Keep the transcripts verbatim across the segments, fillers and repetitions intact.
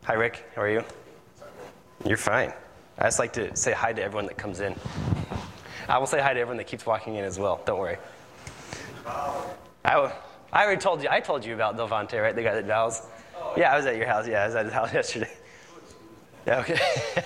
Hi, Rick. How are you? You're fine. I just like to say hi to everyone that comes in. I will say hi to everyone that keeps walking in as well. Don't worry. I, I already told you. I told you about Delvante, right? The guy that vows. Yeah, I was at your house. Yeah, I was at his house yesterday. Yeah, okay.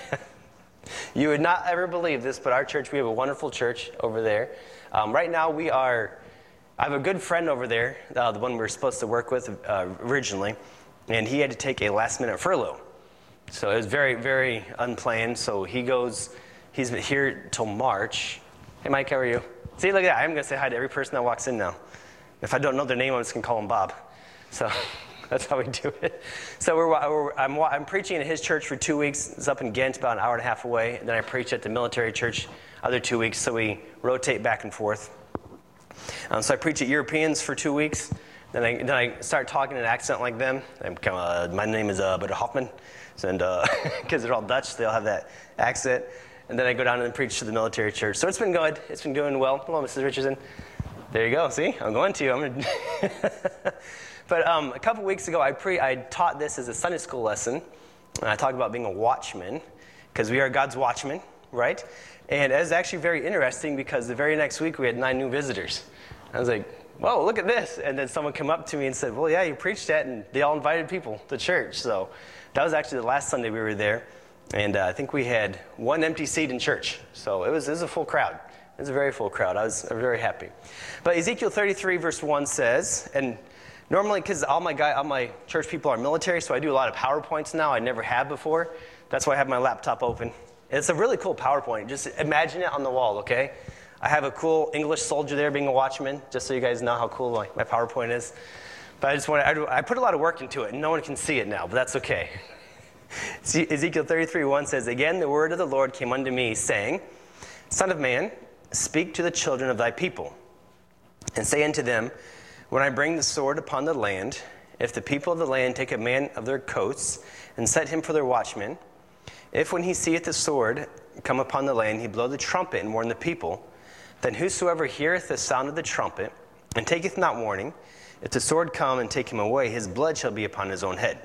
You would not ever believe this, but our church, we have a wonderful church over there. Um, right now, we are, I have a good friend over there, uh, the one we were supposed to work with uh, originally, and he had to take a last-minute furlough. So it was very, very unplanned. So he goes, he's been here till March. Hey, Mike, how are you? See, look at that. I'm going to say hi to every person that walks in now. If I don't know their name, I'm just going to call them Bob. So that's how we do it. So we're, we're, I'm, I'm preaching at his church for two weeks. It's up in Ghent, about an hour and a half away. And then I preach at the military church other two weeks. So we rotate back and forth. Um, so I preach at Europeans for two weeks. Then I, then I start talking in an accent like them. I'm kind of, uh, my name is uh, Butter Hoffman. And because uh, they're all Dutch, they all have that accent. And then I go down and preach to the military church. So it's been good. It's been doing well. Hello, Missus Richardson. There you go. See, I'm going to you. I'm gonna But um, a couple weeks ago, I pre I taught this as a Sunday school lesson. And I talked about being a watchman, because we are God's watchmen, right? And it was actually very interesting, because the very next week we had nine new visitors. I was like, whoa, look at this. And then someone came up to me and said, well, yeah, you preached that, and they all invited people to church. So that was actually the last Sunday we were there. And uh, I think we had one empty seat in church. So it was, it was a full crowd. It was a very full crowd. I was, I was very happy. But Ezekiel thirty-three, verse one says, and normally, because all my guy, all my church people are military, so I do a lot of PowerPoints now. I never have before. That's why I have my laptop open. It's a really cool PowerPoint. Just imagine it on the wall, okay? I have a cool English soldier there being a watchman, just so you guys know how cool my, my PowerPoint is. But I just want to, I, I put a lot of work into it, and no one can see it now, but that's okay. See, Ezekiel thirty-three, one says, again, the word of the Lord came unto me, saying, Son of man, speak to the children of thy people, and say unto them, when I bring the sword upon the land, if the people of the land take a man of their coasts, and set him for their watchman, if when he seeth the sword come upon the land, he blow the trumpet and warn the people, then whosoever heareth the sound of the trumpet, and taketh not warning, if the sword come and take him away, his blood shall be upon his own head.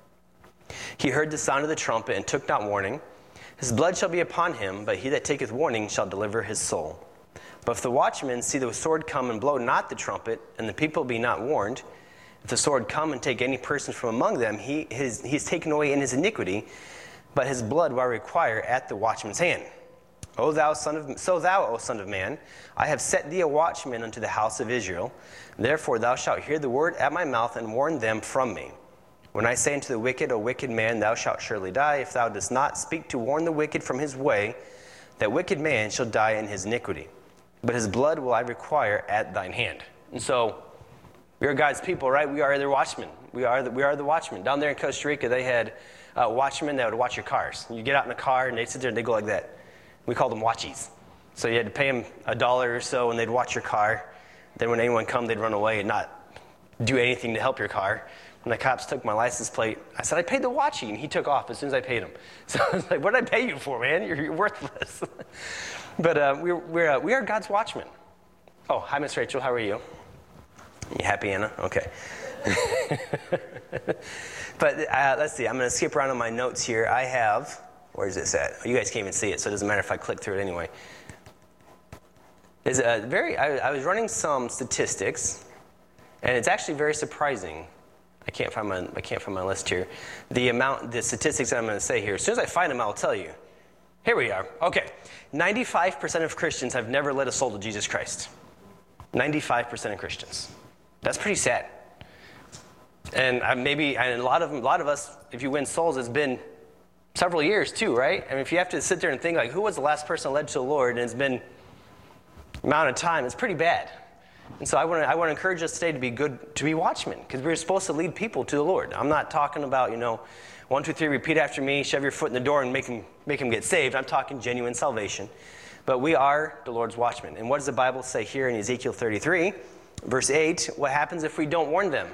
He heard the sound of the trumpet, and took not warning, his blood shall be upon him, but he that taketh warning shall deliver his soul. But if the watchman see the sword come and blow not the trumpet, and the people be not warned, if the sword come and take any person from among them, he, his, he is taken away in his iniquity, but his blood will I require at the watchman's hand. O thou son of, so thou, O son of man, I have set thee a watchman unto the house of Israel. Therefore thou shalt hear the word at my mouth, and warn them from me. When I say unto the wicked, O wicked man, thou shalt surely die, if thou dost not speak to warn the wicked from his way, that wicked man shall die in his iniquity. But his blood will I require at thine hand. And so, we are God's people, right? We are the watchmen. We are the, we are the watchmen. Down there in Costa Rica, they had uh, watchmen that would watch your cars. You get out in the car, and they'd sit there, and they'd go like that. We called them watchies. So you had to pay them a dollar or so, and they'd watch your car. Then when anyone come, they'd run away and not do anything to help your car. When the cops took my license plate, I said, I paid the watchie, and he took off as soon as I paid him. So I was like, what did I pay you for, man? You're, you're worthless. But uh, we're, we're, uh, we are God's watchmen. Oh, hi, Miss Rachel. How are you? You happy, Anna? Okay. But uh, let's see. I'm going to skip around on my notes here. I have, where is this at? You guys can't even see it, so it doesn't matter if I click through it anyway. It's a very, I, I was running some statistics, and it's actually very surprising. I can't find my I can't find my list here. The amount, the statistics that I'm going to say here. As soon as I find them, I'll tell you. Here we are. Okay, ninety-five percent of Christians have never led a soul to Jesus Christ. ninety-five percent of Christians. That's pretty sad. And uh, maybe, and a lot of a lot of us, if you win souls, it's been several years too, right? I mean, if you have to sit there and think like, who was the last person led to the Lord, and it's been amount of time, it's pretty bad. And so I want to I want to encourage us today to be good, to be watchmen, because we're supposed to lead people to the Lord. I'm not talking about, you know, one, two, three, repeat after me, shove your foot in the door and make them, make them get saved. I'm talking genuine salvation. But we are the Lord's watchmen. And what does the Bible say here in Ezekiel thirty-three, verse eight? What happens if we don't warn them?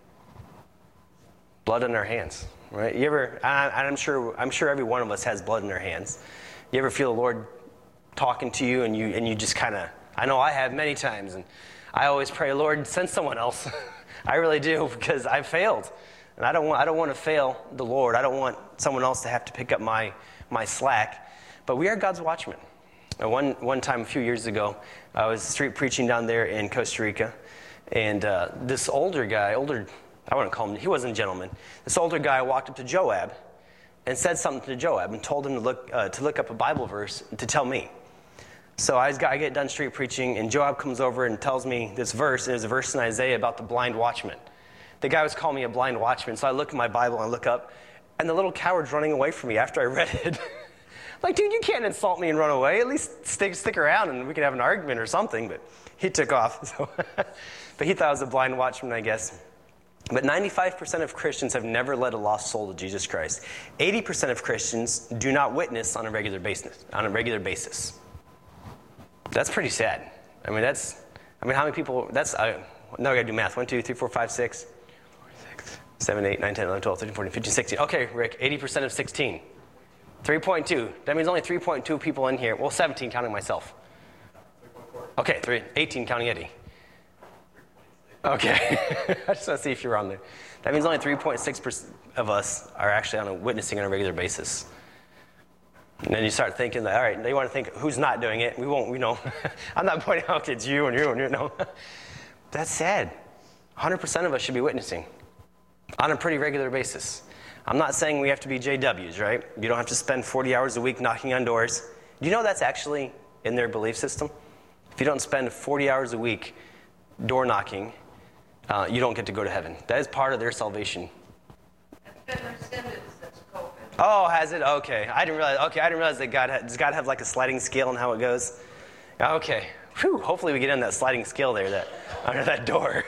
Blood on our hands, right? You ever, I, I'm sure I'm sure every one of us has blood in our hands. You ever feel the Lord talking to you and you and you just kind of, I know I have many times, and I always pray, Lord, send someone else. I really do, because I've failed. And I don't want I don't want to fail the Lord. I don't want someone else to have to pick up my my slack. But we are God's watchmen. Uh, one one time a few years ago, I was street preaching down there in Costa Rica, and uh, this older guy, older I wouldn't call him, he wasn't a gentleman. This older guy walked up to Joab and said something to Joab and told him to look uh, to look up a Bible verse to tell me. So I, I get done street preaching, and Joab comes over and tells me this verse, and there's a verse in Isaiah about the blind watchman. The guy was calling me a blind watchman, so I look at my Bible and I look up, and the little coward's running away from me after I read it. Like, dude, you can't insult me and run away. At least stick stick around and we can have an argument or something. But he took off. So but he thought I was a blind watchman, I guess. But ninety-five percent of Christians have never led a lost soul to Jesus Christ. eighty percent of Christians do not witness on a regular basis. On a regular basis. That's pretty sad. I mean, that's, I mean, how many people, that's, I, now I got to do math. one, two, three, four, five, six, seven, eight, nine, ten, eleven, twelve, thirteen, fourteen, fifteen, sixteen. Okay, Rick, eighty percent of sixteen. three point two. That means only three point two people in here. Well, seventeen counting myself. Okay, three, eighteen counting Eddie. Okay. I just want to see if you're on there. That means only three point six percent of us are actually on a witnessing on a regular basis. And then you start thinking that, all right, they want to think who's not doing it. We won't, you know. I'm not pointing out it's you and you and you know. That's sad. one hundred percent of us should be witnessing on a pretty regular basis. I'm not saying we have to be J Ws, right? You don't have to spend forty hours a week knocking on doors. Do you know that's actually in their belief system? If you don't spend forty hours a week door knocking, uh, you don't get to go to heaven. That is part of their salvation. It's been rescinded since COVID. Oh, has it? Okay. I didn't realize. Okay, I didn't realize that God ha- does God have like a sliding scale on how it goes? Okay. Whew, hopefully we get on that sliding scale there, that under that door.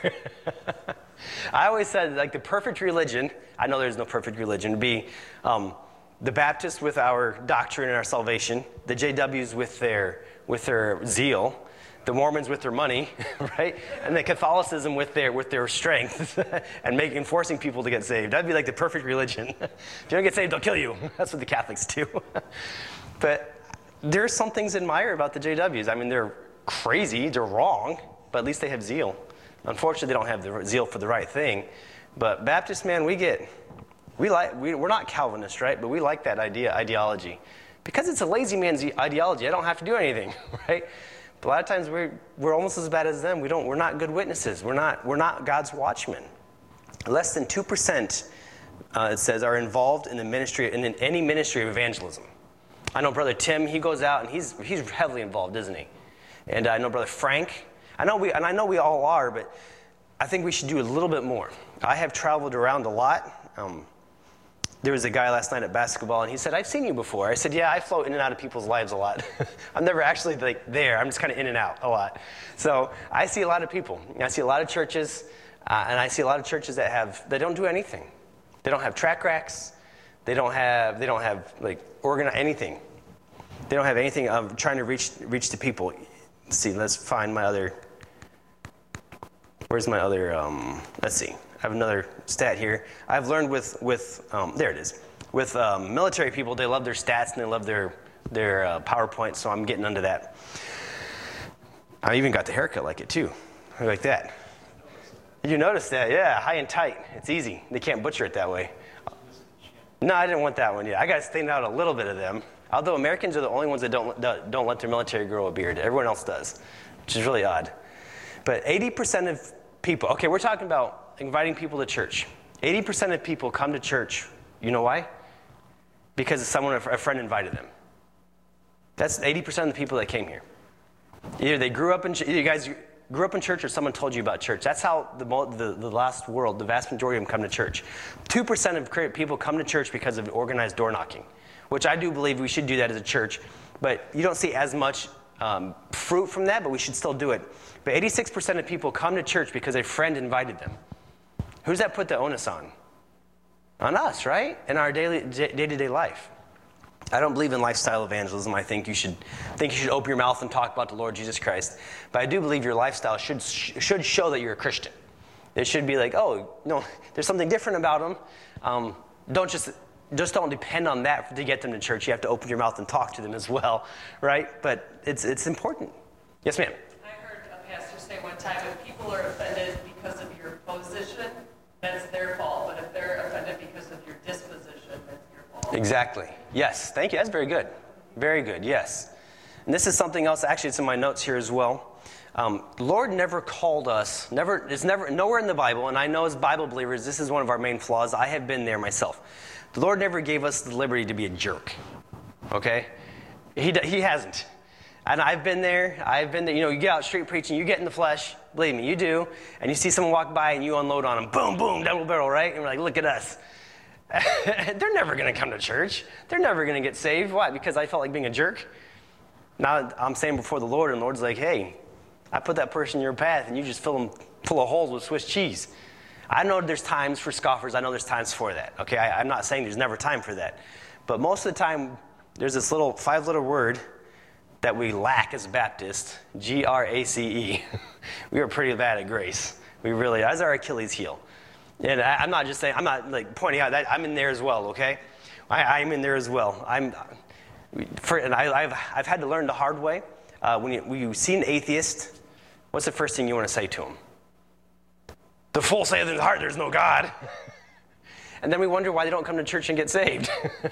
I always said, like, the perfect religion, I know there's no perfect religion, would be um, the Baptists with our doctrine and our salvation, the J Ws with their with their zeal, the Mormons with their money, right? And the Catholicism with their with their strength and making forcing people to get saved. That'd be like the perfect religion. If you don't get saved, they'll kill you. That's what the Catholics do. But there's some things to admire about the J Ws. I mean, they're crazy, they're wrong, but at least they have zeal. Unfortunately, they don't have the zeal for the right thing. But Baptist, man, we get, we like, we, we're not Calvinist, right? But we like that idea, ideology. Because it's a lazy man's ideology. I don't have to do anything, right? But a lot of times we're, we're almost as bad as them. We don't, we're not good witnesses. We're not, we're not God's watchmen. Less than two percent, uh, it says, are involved in the ministry, in any ministry of evangelism. I know Brother Tim, he goes out and he's, he's heavily involved, isn't he? And I know Brother Frank, I know we, and I know we all are, but I think we should do a little bit more. I have traveled around a lot. Um, there was a guy last night at basketball, and he said, "I've seen you before." I said, "Yeah, I float in and out of people's lives a lot. I'm never actually like there. I'm just kind of in and out a lot." So I see a lot of people. I see a lot of churches, uh, and I see a lot of churches that have that don't do anything. They don't have track racks. They don't have they don't have like organ anything. They don't have anything of trying to reach reach the people. Let's see. Let's find my other. Where's my other, um, let's see, I have another stat here. I've learned with, with um, there it is. With um, military people, they love their stats and they love their, their uh, PowerPoint, so I'm getting under that. I even got the haircut like it too, like that. You noticed that, yeah, high and tight. It's easy. They can't butcher it that way. No, I didn't want that one yet. I got to stand out a little bit of them. Although Americans are the only ones that don't, don't let their military grow a beard. Everyone else does, which is really odd. But eighty percent of people, okay, we're talking about inviting people to church. eighty percent of people come to church. You know why? Because someone, a friend invited them. That's eighty percent of the people that came here. Either they grew up in, either you guys grew up in church or someone told you about church. That's how the, the, the last world, the vast majority of them come to church. two percent of people come to church because of organized door knocking, which I do believe we should do that as a church. But you don't see as much um, fruit from that, but we should still do it. But eighty-six percent of people come to church because a friend invited them. Who's that put the onus on? On us, right? In our daily day-to-day life. I don't believe in lifestyle evangelism. I think you should think you should open your mouth and talk about the Lord Jesus Christ. But I do believe your lifestyle should should show that you're a Christian. It should be like, oh, no, there's something different about them. Um, don't just just don't depend on that to get them to church. You have to open your mouth and talk to them as well, right? But it's it's important. Yes, ma'am. Pastor say one time, if people are offended because of your position, that's their fault. But if they're Exactly. Yes. Thank you. That's very good. Very good. Yes. And this is something else. Actually, it's in my notes here as well. Um, the Lord never called us. Never. It's never nowhere in the Bible. And I know as Bible believers, this is one of our main flaws. I have been there myself. The Lord never gave us the liberty to be a jerk. Okay. He he hasn't. And I've been there. I've been there. You know, you get out street preaching. You get in the flesh. Believe me, you do. And you see someone walk by and you unload on them. Boom, boom, double barrel, right? And we're like, look at us. They're never going to come to church. They're never going to get saved. Why? Because I felt like being a jerk? Now I'm saying before the Lord, and the Lord's like, hey, I put that person in your path, and you just fill them full of holes with Swiss cheese. I know there's times for scoffers. I know there's times for that. Okay, I, I'm not saying there's never time for that. But most of the time, there's this little five-letter word that we lack as Baptists, G R A C E. We are pretty bad at grace. We really, that's our Achilles heel. And I, I'm not just saying, I'm not like pointing out that I'm in there as well, okay? I, I'm in there as well. I'm, for, and I, I've, I've had to learn the hard way. Uh, when, you, when you see an atheist, what's the first thing you want to say to him? The fool saith in his heart, there's no God. And then we wonder why they don't come to church and get saved.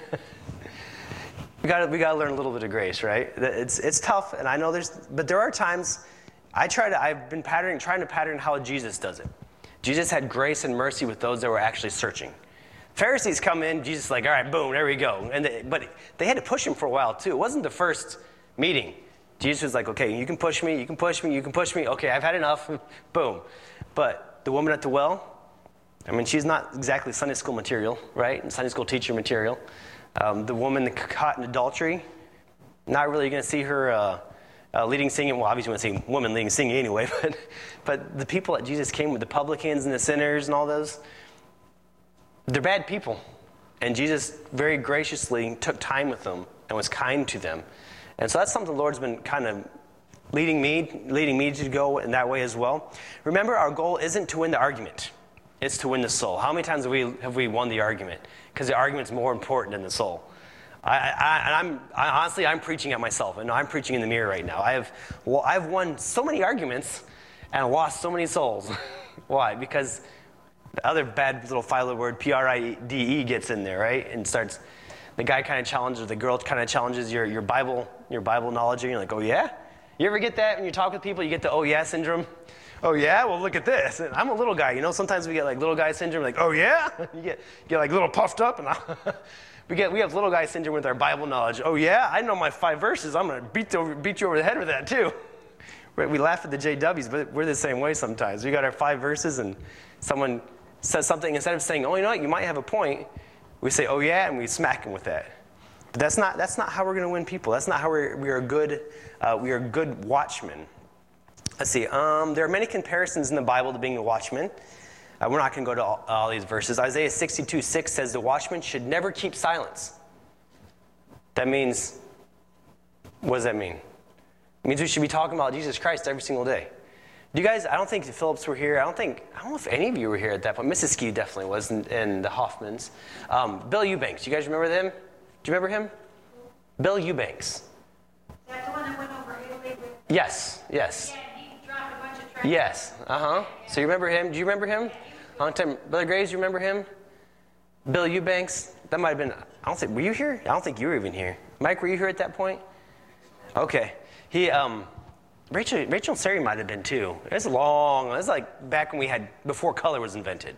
we got we got to learn a little bit of grace, right? It's it's tough, and I know there's, but there are times I try to. I've been patterning, trying to pattern how Jesus does it. Jesus had grace and mercy with those that were actually searching. Pharisees come in, Jesus is like, all right, boom, there we go. And they, but they had to push him for a while too. It wasn't the first meeting. Jesus was like, okay, you can push me, you can push me, you can push me. Okay, I've had enough. Boom. But the woman at the well, I mean, she's not exactly Sunday school material, right? And Sunday school teacher material. Um, the woman caught in adultery, not really going to see her uh, uh, leading singing. Well, obviously, you want to see women leading singing anyway. But, but the people that Jesus came with, the publicans and the sinners and all those, they're bad people. And Jesus very graciously took time with them and was kind to them. And so that's something the Lord's been kind of leading me, leading me to go in that way as well. Remember, our goal isn't to win the argument. It's to win the soul. How many times have we have we won the argument? Because the argument's more important than the soul. I, I, and I'm I, honestly, I'm preaching at myself, and I'm preaching in the mirror right now. I have well, I've won so many arguments and lost so many souls. Why? Because the other bad little filer word, P R I D E, gets in there, right? And starts, the guy kind of challenges, or the girl kind of challenges your, your Bible your Bible knowledge, and you're like, oh yeah? You ever get that when you talk with people, you get the oh yeah syndrome? Oh yeah? Well, look at this. And I'm a little guy, you know? Sometimes we get like little guy syndrome, like, oh yeah? You get, you get like little puffed up, and I, we get we have little guy syndrome with our Bible knowledge. Oh yeah? I know my five verses. I'm going to beat, over, beat you over the head with that too. We laugh at the J Ws, but we're the same way sometimes. We got our five verses, and someone says something, instead of saying, oh, you know what, you might have a point, we say, oh yeah, and we smack them with that. But that's not that's not how we're going to win people. That's not how we're we are good uh, we are good watchmen. Let's see. Um, there are many comparisons in the Bible to being a watchman. Uh, we're not going to go to all, all these verses. Isaiah sixty-two six says the watchman should never keep silence. That means, what does that mean? It means we should be talking about Jesus Christ every single day. Do you guys, I don't think the Phillips were here. I don't think, I don't know if any of you were here at that point. Missus Ski definitely was, and, and the Hoffmans. Um, Bill Eubanks, you guys remember them? Do you remember him? Bill Eubanks. Is that the one that went over Italy with? Yes, yes. Yeah, he dropped a bunch of tracks. Yes, uh-huh. So you remember him? Do you remember him? Long time. Brother Graves, you remember him? Bill Eubanks? That might have been, I don't think, were you here? I don't think you were even here. Mike, were you here at that point? Okay. He, um, Rachel, Rachel and Sari might have been too. It's long. It was like back when we had, before color was invented.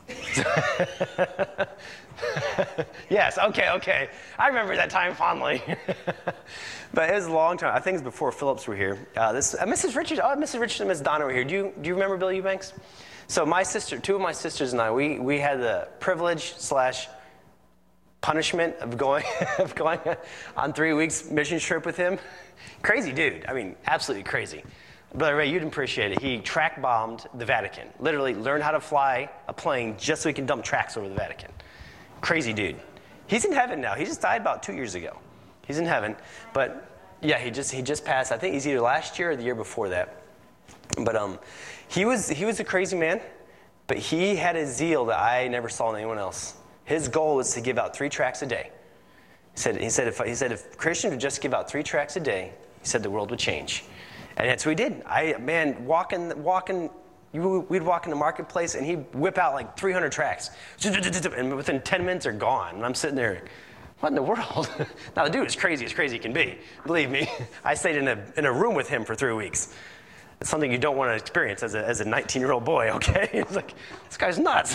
Yes, okay, okay. I remember that time fondly. But it was a long time. I think it was before Phillips were here. Uh, this uh, Missus Richards, oh, Missus Richards and Miss Donna were here. Do you do you remember Bill Eubanks? So my sister, two of my sisters and I, we we had the privilege slash punishment of going of going on three weeks mission trip with him. Crazy dude. I mean, absolutely crazy. Brother Ray, you'd appreciate it. He track bombed the Vatican. Literally learned how to fly a plane just so he can dump tracks over the Vatican. Crazy dude. He's in heaven now. He just died about two years ago. He's in heaven. But yeah, he just he just passed. I think he's either last year or the year before that. But um, he was he was a crazy man, but he had a zeal that I never saw in anyone else. His goal was to give out three tracts a day. He said he said if he said if Christians would just give out three tracts a day, he said the world would change. And that's what he did. I man, walking, walking, we'd walk in the marketplace, and he'd whip out like three hundred tracks, and within ten minutes they're gone. And I'm sitting there, what in the world? Now, the dude is crazy as crazy can be. Believe me. I stayed in a, in a room with him for three weeks. It's something you don't want to experience as a, as a nineteen-year-old boy, okay? It's like, this guy's nuts.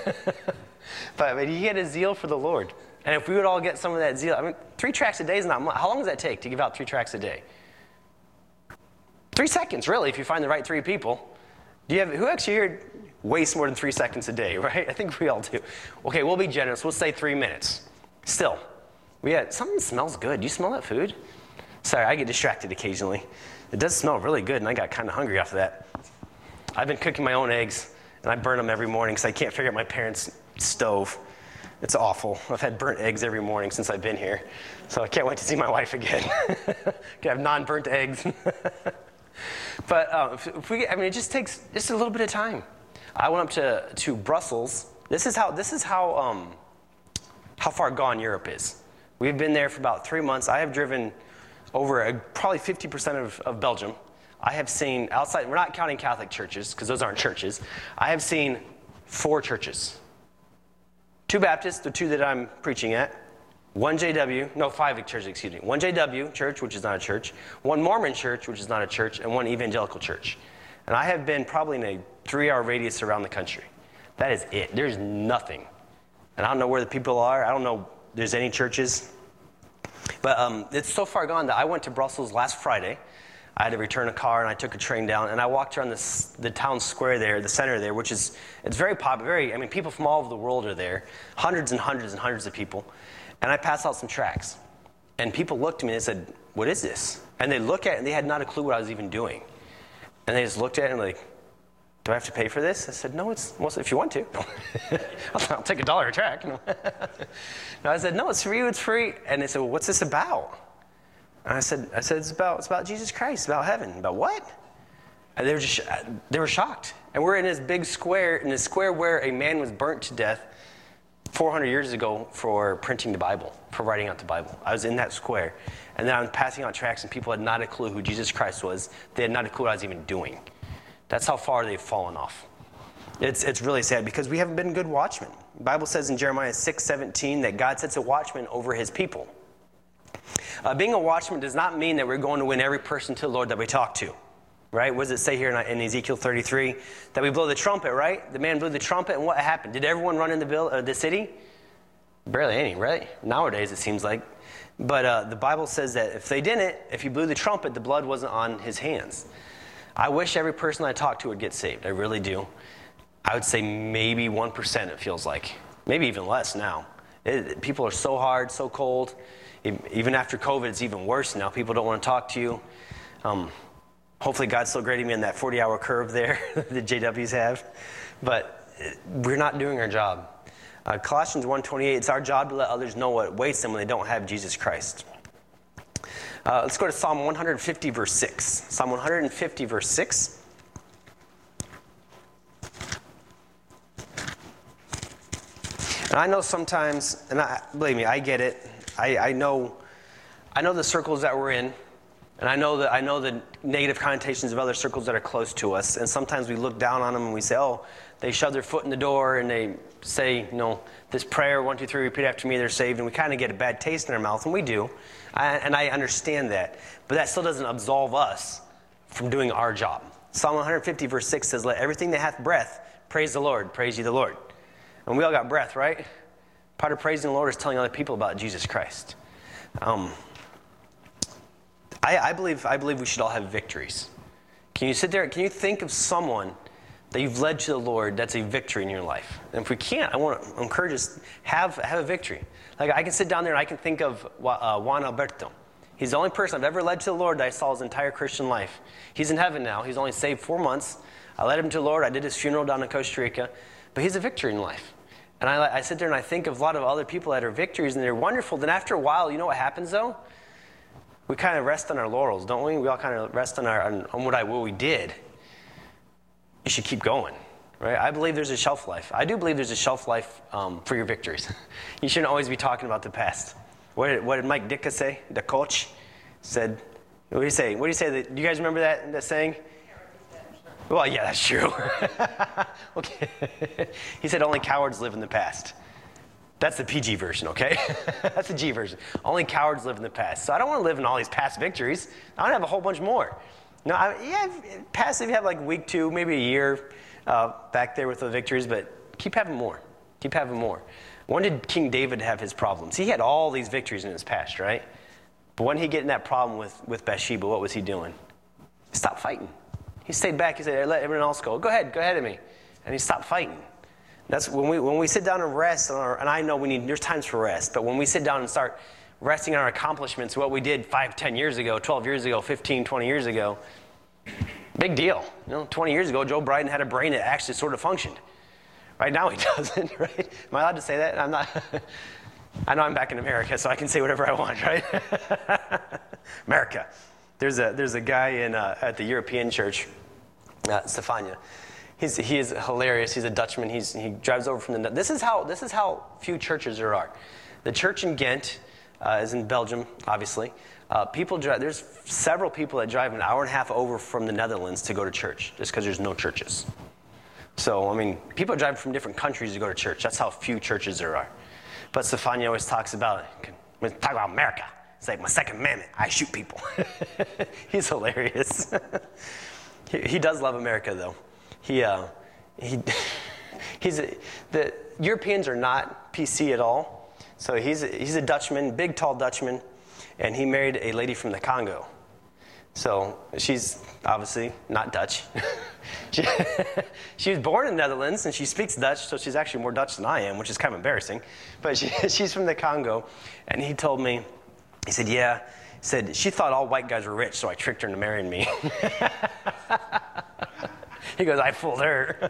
But, but he had a zeal for the Lord. And if we would all get some of that zeal, I mean, three tracts a day is not much. How long does that take to give out three tracts a day? Three seconds, really, if you find the right three people. Do you have, who actually here wastes more than three seconds a day, right? I think we all do. Okay, we'll be generous. We'll say three minutes. Still, we had, something smells good. Do you smell that food? Sorry, I get distracted occasionally. It does smell really good, and I got kind of hungry after that. I've been cooking my own eggs, and I burn them every morning because I can't figure out my parents' stove. It's awful. I've had burnt eggs every morning since I've been here. So I can't wait to see my wife again. Can have non-burnt eggs. But um, if, if we, I mean, it just takes just a little bit of time. I went up to, to Brussels. This is how, this is how, um, how far gone Europe is. We've been there for about three months. I have driven over a, probably fifty percent of, of Belgium. I have seen outside, we're not counting Catholic churches because those aren't churches. I have seen four churches. Two Baptists, the two that I'm preaching at. One J W, no, five churches, excuse me. One J W church, which is not a church. One Mormon church, which is not a church. And one evangelical church. And I have been probably in a three-hour radius around the country. That is it. There's nothing. And I don't know where the people are. I don't know if there's any churches. But um, it's so far gone that I went to Brussels last Friday. I had to return a car, and I took a train down, and I walked around this, the town square there, the center there, which is, it's very popular. Very, I mean, people from all over the world are there, hundreds and hundreds and hundreds of people. And I passed out some tracts, and people looked at me and they said, what is this? And they looked at it, and they had not a clue what I was even doing. And they just looked at it and like, do I have to pay for this? I said, no, it's, well, if you want to. I'll, I'll take a dollar a tract. No, I said, no, it's for you, it's free. And they said, well, what's this about? And I said, I said, it's about, it's about Jesus Christ, about heaven. About what? And they were just, they were shocked. And we're in this big square, in this square where a man was burnt to death four hundred years ago for printing the Bible, for writing out the Bible. I was in that square. And then I was passing out tracts, and people had not a clue who Jesus Christ was. They had not a clue what I was even doing. That's how far they've fallen off. It's, it's really sad because we haven't been good watchmen. The Bible says in Jeremiah six seventeen that God sets a watchman over his people. Uh, being a watchman does not mean that we're going to win every person to the Lord that we talk to, right? What does it say here in, in Ezekiel thirty-three? That we blow the trumpet, right? The man blew the trumpet, and what happened? Did everyone run in the, bill, uh, the city? Barely any, right? Nowadays, it seems like. But uh, the Bible says that if they didn't, if he blew the trumpet, the blood wasn't on his hands. I wish every person I talk to would get saved. I really do. I would say maybe one percent, it feels like. Maybe even less now. It, people are so hard, so cold. Even after COVID, it's even worse now. People don't want to talk to you. Um, hopefully God's still grading me in that forty-hour curve there that J Ws have. But we're not doing our job. Uh, Colossians one twenty-eight, it's our job to let others know what awaits them when they don't have Jesus Christ. Uh, let's go to Psalm one fifty, verse six. Psalm one fifty, verse six. And I know sometimes, and I, believe me, I get it. I, I know, I know the circles that we're in, and I know that I know the negative connotations of other circles that are close to us. And sometimes we look down on them and we say, "Oh, they shove their foot in the door and they say, you know, this prayer, one, two, three, repeat after me, they're saved." And we kind of get a bad taste in our mouth, and we do. I, and I understand that, but that still doesn't absolve us from doing our job. Psalm one fifty, verse six says, "Let everything that hath breath praise the Lord. Praise ye the Lord." And we all got breath, right? Part of praising the Lord is telling other people about Jesus Christ. Um, I, I believe I believe we should all have victories. Can you sit there? Can you think of someone that you've led to the Lord that's a victory in your life? And if we can't, I want to encourage us, have, have a victory. Like I can sit down there and I can think of uh, Juan Alberto. He's the only person I've ever led to the Lord that I saw his entire Christian life. He's in heaven now. He's only saved four months. I led him to the Lord. I did his funeral down in Costa Rica. But he's a victory in life. And I, I sit there and I think of a lot of other people that are victories, and they're wonderful. Then after a while, you know what happens, though? We kind of rest on our laurels, don't we? We all kind of rest on, our, on, on what, I, what we did. You should keep going, right? I believe there's a shelf life. I do believe there's a shelf life um, for your victories. You shouldn't always be talking about the past. What did, what did Mike Ditka say? The coach said, what do you say? What do you say? Do you guys remember that, that saying? Well, yeah, that's true. Okay. He said only cowards live in the past. That's the P G version, okay? That's the G version. Only cowards live in the past. So I don't want to live in all these past victories. I want to have a whole bunch more. No, I, yeah, past if you have like week two, maybe a year uh, back there with the victories, but keep having more. Keep having more. When did King David have his problems? He had all these victories in his past, right? But when he get in that problem with, with Bathsheba, what was he doing? He stopped fighting. He stayed back. He said, let everyone else go. Go ahead. Go ahead at me. And he stopped fighting. That's when we when we sit down and rest, on our, and I know we need, there's times for rest, but when we sit down and start resting on our accomplishments, what we did five, ten years ago, twelve years ago, fifteen, twenty years ago, big deal. You know, twenty years ago, Joe Biden had a brain that actually sort of functioned. Right now he doesn't, right? Am I allowed to say that? I'm not. I know I'm back in America, so I can say whatever I want, right? America. There's a there's a guy in uh, at the European church, uh, Stefania. He's, he is hilarious. He's a Dutchman. He's, he drives over from the. This is how this is how few churches there are. The church in Ghent uh, is in Belgium, obviously. Uh, people drive. There's several people that drive an hour and a half over from the Netherlands to go to church, just because there's no churches. So I mean, people drive from different countries to go to church. That's how few churches there are. But Stefania always talks about when talk about America. It's like my Second Amendment. I shoot people. He's hilarious. he, he does love America, though. He, uh, he, he's a, the Europeans are not P C at all. So he's a, he's a Dutchman, big, tall Dutchman, and he married a lady from the Congo. So she's obviously not Dutch. she, she was born in the Netherlands, and she speaks Dutch, so she's actually more Dutch than I am, which is kind of embarrassing. But she, she's from the Congo, and he told me, he said, yeah, he said, she thought all white guys were rich, so I tricked her into marrying me. He goes, I fooled her.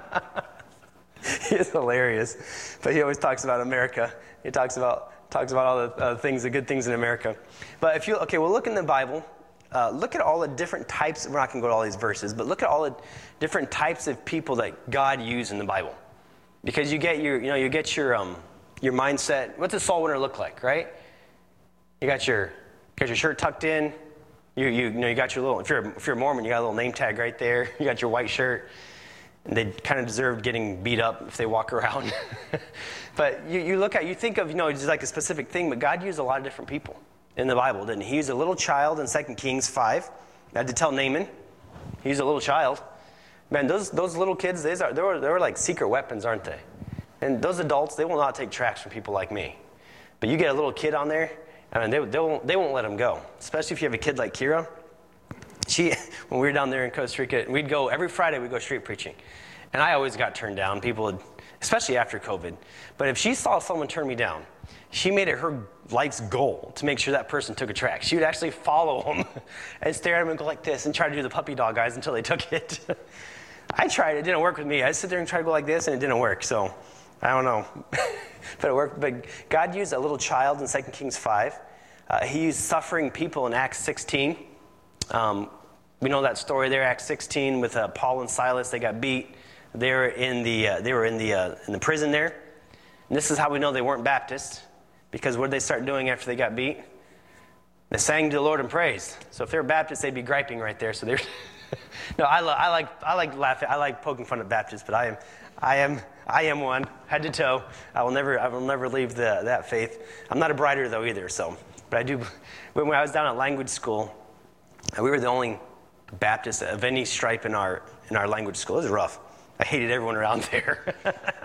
He's hilarious. But he always talks about America. He talks about talks about all the uh, things, the good things in America. But if you, okay, well, look in the Bible. Uh, look at all the different types. We're not going to go to all these verses, but look at all the different types of people that God used in the Bible. Because you get your, you know, you get your um, your mindset. What's a soul winner look like, right? You got your got your shirt tucked in. You, you, you know, you got your little, if you're, if you're a Mormon, you got a little name tag right there. You got your white shirt. And they kind of deserve getting beat up if they walk around. But you, you look at, you think of, you know, just like a specific thing, but God used a lot of different people in the Bible, didn't he? He used a little child in Second Kings five. I had to tell Naaman. He used a little child. Man, those those little kids, they are, they were, they were like secret weapons, aren't they? And those adults, they will not take tracks from people like me. But you get a little kid on there, I mean, they, they, won't, they won't let them go, especially if you have a kid like Kira. She, when we were down there in Costa Rica, we'd go, every Friday we'd go street preaching. And I always got turned down. People would, especially after COVID. But if she saw someone turn me down, she made it her life's goal to make sure that person took a track. She would actually follow them and stare at them and go like this and try to do the puppy dog eyes until they took it. I tried. It didn't work with me. I sit there and try to go like this, and it didn't work. So I don't know. But it worked. But God used a little child in Second Kings five. Uh, he used suffering people in Acts sixteen. Um, we know that story there, Acts sixteen, with uh, Paul and Silas. They got beat. They were in the uh, they were in the uh, in the prison there. And this is how we know they weren't Baptists, because what did they start doing after they got beat? They sang to the Lord in praise. So if they were Baptists, they'd be griping right there. So they're no, I, lo- I like I like laughing. I like poking fun at Baptists, but I am I am I am one head to toe. I will never I will never leave the, that faith. I'm not a brighter though either. So, but I do. When I was down at language school, we were the only Baptists of any stripe in our in our language school. It was rough. I hated everyone around there.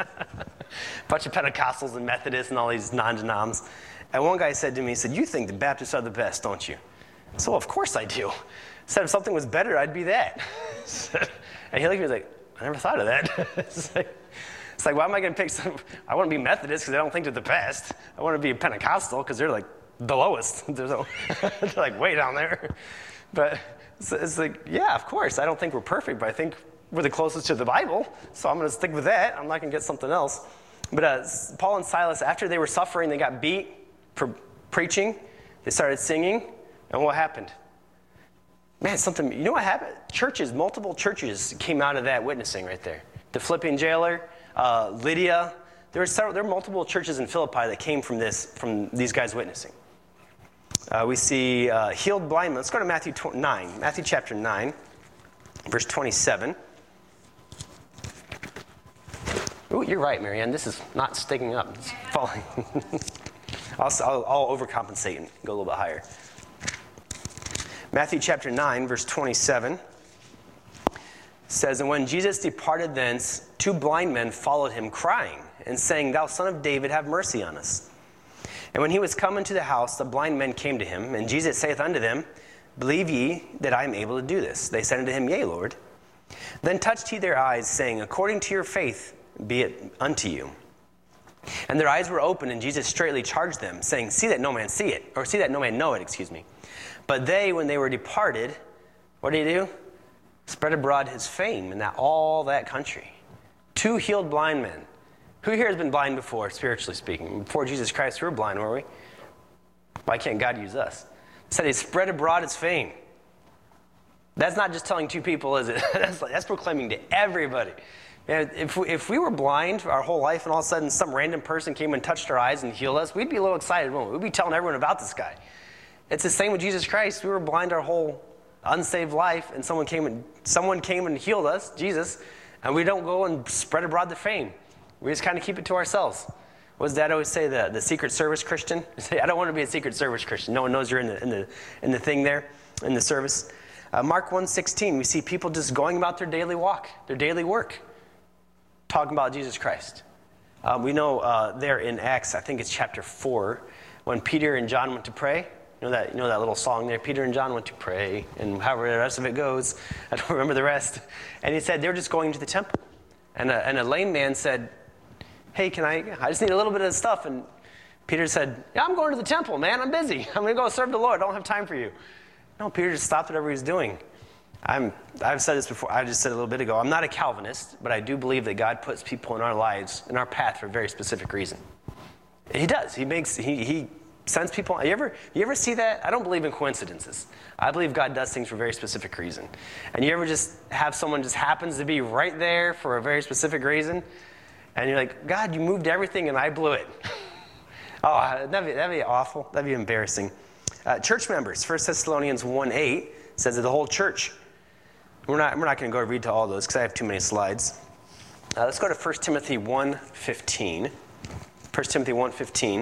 Bunch of Pentecostals and Methodists and all these non-denoms. And one guy said to me, he said, "You think the Baptists are the best, don't you?" I said, "Well, of course I do." I said, "If something was better, I'd be that." And he looked at me and was like, "I never thought of that." It's like, it's like, why am I going to pick some? I want to be Methodist because I don't think they're the best. I want to be a Pentecostal because they're like the lowest. They're, so, they're like way down there. But it's, it's like, yeah, of course. I don't think we're perfect, but I think we're the closest to the Bible. So I'm going to stick with that. I'm not going to get something else. But uh, Paul and Silas, after they were suffering, they got beat for preaching. They started singing. And what happened? Man, something, you know what happened? Churches, multiple churches came out of that witnessing right there. The Philippian jailer, uh, Lydia. There were several, there were multiple churches in Philippi that came from this, from these guys witnessing. Uh, we see uh, healed blind men. Let's go to Matthew nine. Matthew chapter nine, verse twenty-seven. Ooh, you're right, Marianne. This is not sticking up. It's falling. I'll, I'll, I'll overcompensate and go a little bit higher. Matthew chapter nine, verse twenty-seven says, "And when Jesus departed thence, two blind men followed him, crying, and saying, Thou son of David, have mercy on us. And when he was come into the house, the blind men came to him, and Jesus saith unto them, Believe ye that I am able to do this? They said unto him, Yea, Lord. Then touched he their eyes, saying, According to your faith be it unto you. And their eyes were opened, and Jesus straightly charged them, saying, See that no man see it, or see that no man know it, excuse me. But they, when they were departed, what did he do? Spread abroad his fame in that all that country. Two healed blind men. Who here has been blind before, spiritually speaking? Before Jesus Christ, we were blind, were we? Why can't God use us? It said he spread abroad his fame. That's not just telling two people, is it? that's, like, that's proclaiming to everybody. Man, if we, if we were blind our whole life and all of a sudden some random person came and touched our eyes and healed us, we'd be a little excited, wouldn't we? We'd be telling everyone about this guy. It's the same with Jesus Christ. We were blind our whole unsaved life, and someone came and someone came and healed us, Jesus, and we don't go and spread abroad the fame. We just kind of keep it to ourselves. What does Dad always say, the, the Secret Service Christian? I don't want to be a Secret Service Christian. No one knows you're in the in the in the thing there, in the service. Uh, Mark one sixteen, we see people just going about their daily walk, their daily work, talking about Jesus Christ. Uh, we know uh, there in Acts, I think it's chapter four, when Peter and John went to pray. You know that you know that little song there? Peter and John went to pray, and however the rest of it goes, I don't remember the rest. And he said they were just going to the temple. And a, and a lame man said, Hey, can I, I just need a little bit of stuff. And Peter said, yeah, I'm going to the temple, man. I'm busy. I'm going to go serve the Lord. I don't have time for you. No, Peter just stopped whatever he was doing. I'm, I've said this before. I just said a little bit ago. I'm not a Calvinist, but I do believe that God puts people in our lives, in our path for a very specific reason. He does. He makes, he, he sends people. You ever, you ever see that? I don't believe in coincidences. I believe God does things for a very specific reason. And you ever just have someone just happens to be right there for a very specific reason? And you're like, God, you moved everything and I blew it. oh, that'd be, that'd be awful. That'd be embarrassing. Uh, church members, First Thessalonians one eight says that the whole church. We're not, we're not going to go read to all those because I have too many slides. Uh, let's go to First Timothy one fifteen. First Timothy one fifteen.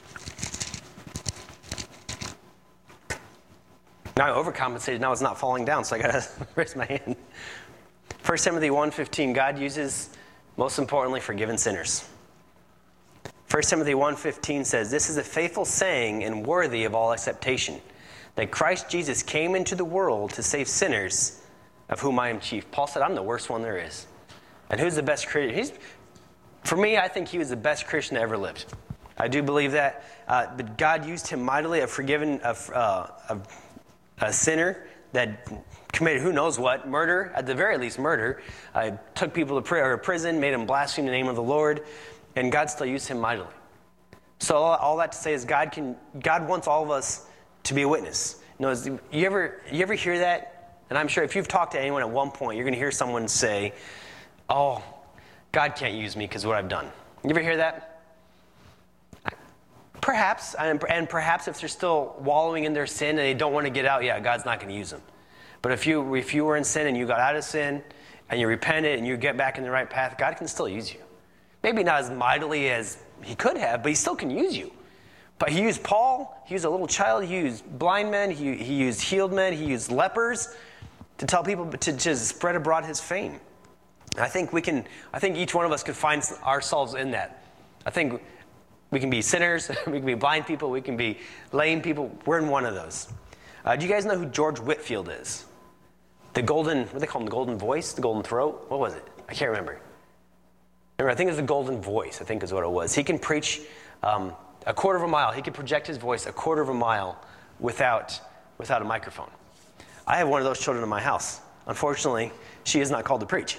Now I overcompensated. Now it's not falling down, so I got to raise my hand. First Timothy one fifteen, God uses, most importantly, forgiven sinners. First Timothy one fifteen says, This is a faithful saying and worthy of all acceptation, that Christ Jesus came into the world to save sinners, of whom I am chief. Paul said, I'm the worst one there is. And who's the best Christian? He's, for me, I think he was the best Christian that ever lived. I do believe that. Uh, but God used him mightily, a forgiven, a, uh, a, a sinner that committed who knows what, murder, at the very least murder, uh, took people to prayer or prison, made them blaspheme the name of the Lord, and God still used him mightily. So all, all that to say is God can, God wants all of us to be a witness. You know, you ever, you ever hear that? And I'm sure if you've talked to anyone at one point, you're going to hear someone say, oh, God can't use me because of what I've done. You ever hear that? Perhaps, and, and perhaps if they're still wallowing in their sin and they don't want to get out, yeah, God's not going to use them. But if you if you were in sin and you got out of sin and you repented and you get back in the right path, God can still use you. Maybe not as mightily as he could have, but he still can use you. But he used Paul, he used a little child, he used blind men, he, he used healed men, he used lepers to tell people, to just spread abroad his fame. I think we can, I think each one of us could find ourselves in that. I think we can be sinners, we can be blind people, we can be lame people. We're in one of those. Uh, do you guys know who George Whitefield is? The golden, what do they call him, the golden voice, the golden throat? What was it? I can't remember. Remember, I think it was the golden voice, I think is what it was. He can preach um, a quarter of a mile. He can project his voice a quarter of a mile without, without a microphone. I have one of those children in my house. Unfortunately, she is not called to preach.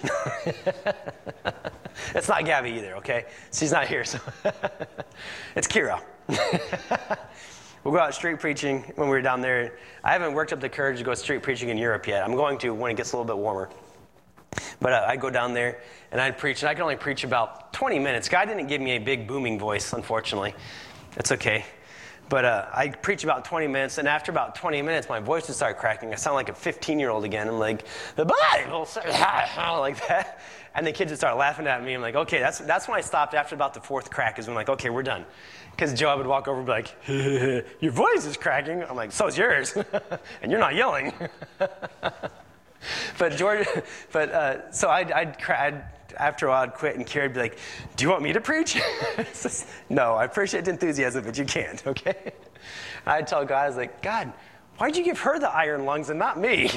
It's not Gabby either, okay? She's not here, so it's Kira. We'll go out street preaching when we were down there. I haven't worked up the courage to go street preaching in Europe yet. I'm going to when it gets a little bit warmer. But uh, I'd go down there, and I'd preach, and I could only preach about twenty minutes. God didn't give me a big booming voice, unfortunately. It's okay. But uh, I preach about twenty minutes, and after about twenty minutes, my voice would start cracking. I sound like a fifteen-year-old again. I'm like, the Bible says, like that. And the kids would start laughing at me. I'm like, okay, that's that's when I stopped after about the fourth crack is when I'm like, okay, we're done. Because Joe would walk over and be like, your voice is cracking. I'm like, so is yours. And you're not yelling. But George, but uh, so I'd, I'd, I'd, after a while, I'd quit, and Carrie'd be like, do you want me to preach? Just, no, I appreciate the enthusiasm, but you can't, okay? I'd tell God, I was like, God, why'd you give her the iron lungs and not me?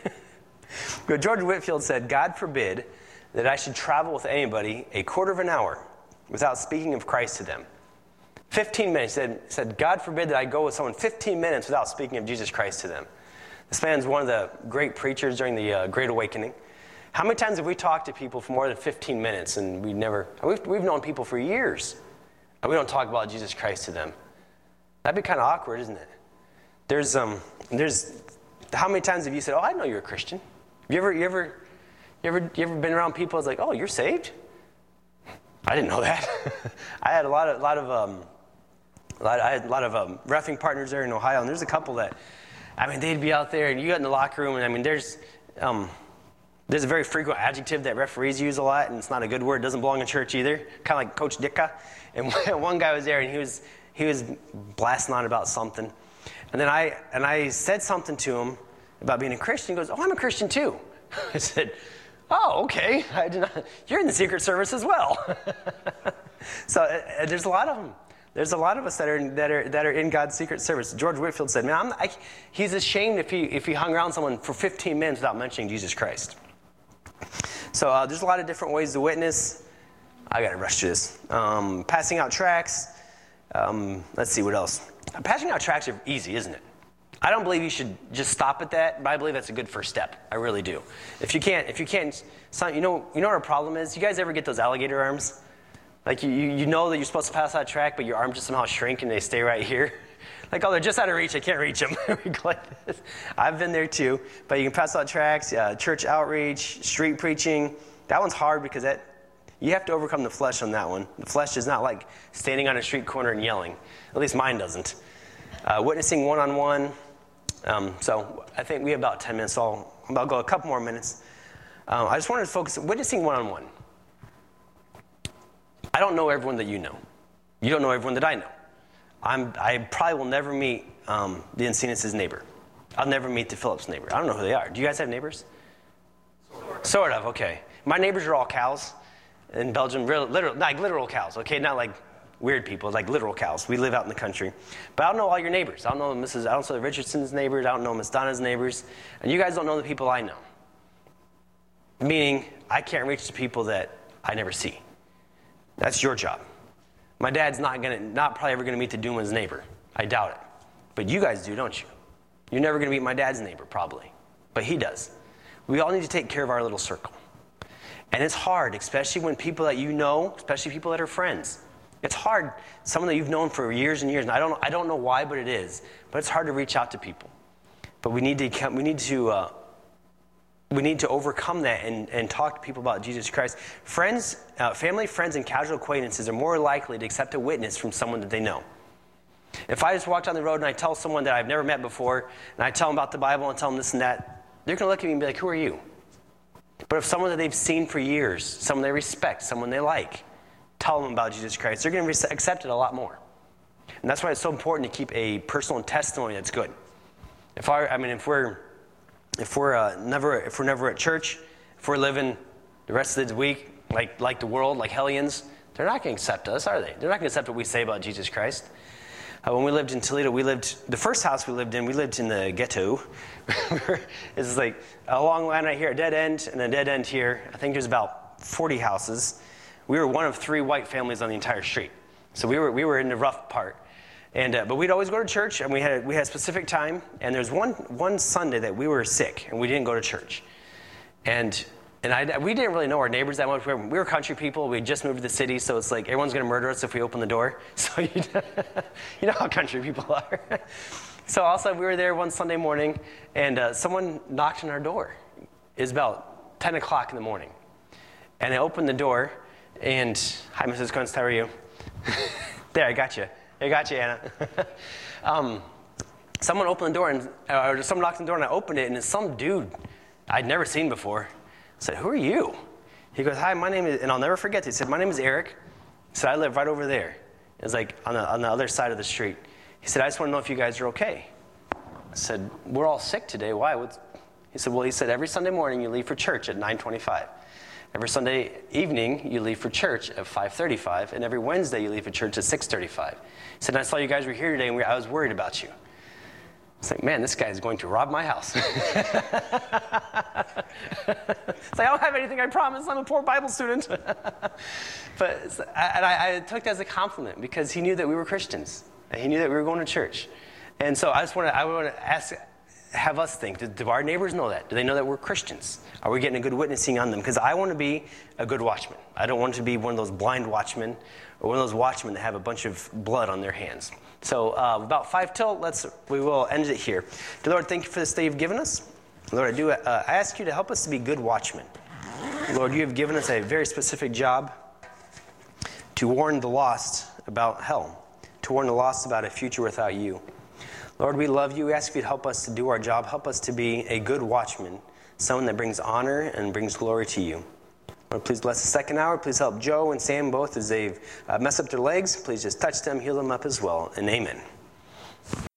But George Whitefield said, God forbid that I should travel with anybody a quarter of an hour without speaking of Christ to them. fifteen minutes. He said, said, God forbid that I go with someone fifteen minutes without speaking of Jesus Christ to them. This man's one of the great preachers during the uh, Great Awakening. How many times have we talked to people for more than fifteen minutes and we never, we've, we've known people for years and we don't talk about Jesus Christ to them? That'd be kind of awkward, isn't it? There's, um, there's, how many times have you said, oh, I know you're a Christian? You ever, you ever, you ever, you ever been around people that's like, oh, you're saved? I didn't know that. I had a lot of, lot of, um, a lot, I had a lot of um, reffing partners there in Ohio, and there's a couple that, I mean, they'd be out there, and you got in the locker room, and I mean, there's, um, there's a very frequent adjective that referees use a lot, and it's not a good word. It doesn't belong in church either. Kind of like Coach Dicka. And one guy was there, and he was he was blasting on about something, and then I and I said something to him about being a Christian. He goes, "Oh, I'm a Christian too." I said, "Oh, okay. I did not, you're in the Secret Service as well." So uh, there's a lot of them. There's a lot of us that are that are that are in God's Secret Service. George Whitefield said, "Man, I'm, I, he's ashamed if he if he hung around someone for fifteen minutes without mentioning Jesus Christ." So uh, there's a lot of different ways to witness. I got to rush through this. Um, passing out tracts. Um, let's see what else. Uh, passing out tracts are easy, isn't it? I don't believe you should just stop at that, but I believe that's a good first step. I really do. If you can't, if you can't, you know, you know what our problem is. You guys ever get those alligator arms? Like you, you know that you're supposed to pass out tract, but your arms just somehow shrink and they stay right here. Like, oh, they're just out of reach. I can't reach them. Like this. I've been there too. But you can pass out tracts, uh, church outreach, street preaching. That one's hard because that you have to overcome the flesh on that one. The flesh is not like standing on a street corner and yelling. At least mine doesn't. Uh, witnessing one-on-one. Um, so I think we have about ten minutes. So I'll, I'll go a couple more minutes. Um, I just wanted to focus on witnessing one-on-one. I don't know everyone that you know. You don't know everyone that I know. I'm, I probably will never meet um, the Encinas' neighbor. I'll never meet the Phillips neighbor. I don't know who they are. Do you guys have neighbors? Sort of. Sort of, okay. My neighbors are all cows in Belgium, real, literal, like literal cows, okay? Not like weird people, like literal cows. We live out in the country. But I don't know all your neighbors. I don't know Missus I don't know Richardson's neighbors. I don't know Miss Donna's neighbors. And you guys don't know the people I know. Meaning, I can't reach the people that I never see. That's your job. My dad's not gonna, not probably ever gonna meet the Duma's neighbor. I doubt it. But you guys do, don't you? You're never gonna meet my dad's neighbor, probably. But he does. We all need to take care of our little circle. And it's hard, especially when people that you know, especially people that are friends. It's hard, someone that you've known for years and years, and I don't, I don't know why, but it is. But it's hard to reach out to people. But we need to, we need to, uh, we need to overcome that and, and talk to people about Jesus Christ. Friends, uh, family, friends, and casual acquaintances are more likely to accept a witness from someone that they know. If I just walk down the road and I tell someone that I've never met before, and I tell them about the Bible and tell them this and that, they're going to look at me and be like, who are you? But if someone that they've seen for years, someone they respect, someone they like, tell them about Jesus Christ, they're going to re- accept it a lot more. And that's why it's so important to keep a personal testimony that's good. If I, I mean, if we're If we're uh, never, if we're never at church, if we're living the rest of the week like like the world, like hellions, they're not going to accept us, are they? They're not going to accept what we say about Jesus Christ. Uh, when we lived in Toledo, we lived the first house we lived in. We lived in the ghetto. It's like a long line right here, a dead end, and a dead end here. I think there's about forty houses. We were one of three white families on the entire street, so we were we were in the rough part. And uh, but we'd always go to church, and we had a, we had a specific time. And there was one one Sunday that we were sick, and we didn't go to church. And and I, we didn't really know our neighbors that much. We were, we were country people. We had just moved to the city, so it's like everyone's going to murder us if we open the door. So you, you know how country people are. So also we were there one Sunday morning, and uh, someone knocked on our door. It was about ten o'clock in the morning, and I opened the door, and hi, Missus Kunst, how are you? There, I got you. I got you, Anna. um, someone opened the door, and or someone knocked on the door, and I opened it, and it's some dude I'd never seen before. I said, "Who are you?" He goes, "Hi, my name is," and I'll never forget this. He said, "My name is Eric." He said, "I live right over there." It was like on the, on the other side of the street. He said, "I just want to know if you guys are okay." I said, "We're all sick today. Why?" What's... He said, "Well," he said, "every Sunday morning you leave for church at nine twenty-five. Every Sunday evening you leave for church at five thirty-five. And every Wednesday you leave for church at six thirty-five. He said, "I saw you guys were here today, and we, I was worried about you." It's like, man, this guy is going to rob my house. It's like, I don't have anything, I promise. I'm a poor Bible student. But and I, I took that as a compliment because he knew that we were Christians. And he knew that we were going to church. And so I just want to I want to ask, have us think, do, do our neighbors know that? Do they know that we're Christians? Are we getting a good witnessing on them? Because I want to be a good watchman. I don't want to be one of those blind watchmen or one of those watchmen that have a bunch of blood on their hands. So uh, about five till, let's, we will end it here. Dear Lord, thank you for this day you've given us. Lord, I do uh, I ask you to help us to be good watchmen. Lord, you have given us a very specific job to warn the lost about hell, to warn the lost about a future without you. Lord, we love you. We ask you to help us to do our job. Help us to be a good watchman, someone that brings honor and brings glory to you. Lord, please bless the second hour. Please help Joe and Sam both as they've uh, messed up their legs. Please just touch them, heal them up as well. And amen.